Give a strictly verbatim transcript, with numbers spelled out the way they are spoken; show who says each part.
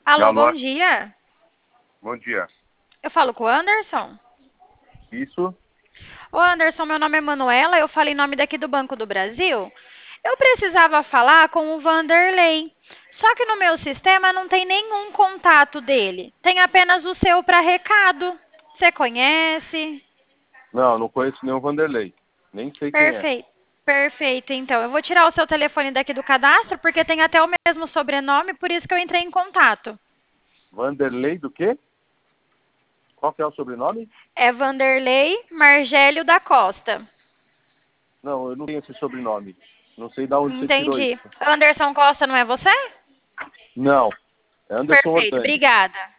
Speaker 1: Alô, bom
Speaker 2: Alô,
Speaker 1: dia.
Speaker 2: bom dia.
Speaker 1: Eu falo com o Anderson?
Speaker 2: Isso?
Speaker 1: Ô, Anderson, meu nome é Manuela, eu falo em nome daqui do Banco do Brasil. Eu precisava falar com o Vanderlei. Só que no meu sistema não tem nenhum contato dele. Tem apenas o seu para recado. Você conhece?
Speaker 2: Não, não conheço nenhum Vanderlei. Nem sei quem é.
Speaker 1: Perfeito. Perfeito, então. Eu vou tirar o seu telefone daqui do cadastro, porque tem até o mesmo sobrenome, por isso que eu entrei em contato.
Speaker 2: Vanderlei do quê? Qual que é o sobrenome?
Speaker 1: É Vanderlei Margélio da Costa.
Speaker 2: Não, eu não tenho esse sobrenome. Não sei de onde você tirou
Speaker 1: Entendi.
Speaker 2: isso.
Speaker 1: Anderson Costa não é você?
Speaker 2: Não, é Anderson
Speaker 1: Perfeito,
Speaker 2: Ordani.
Speaker 1: obrigada.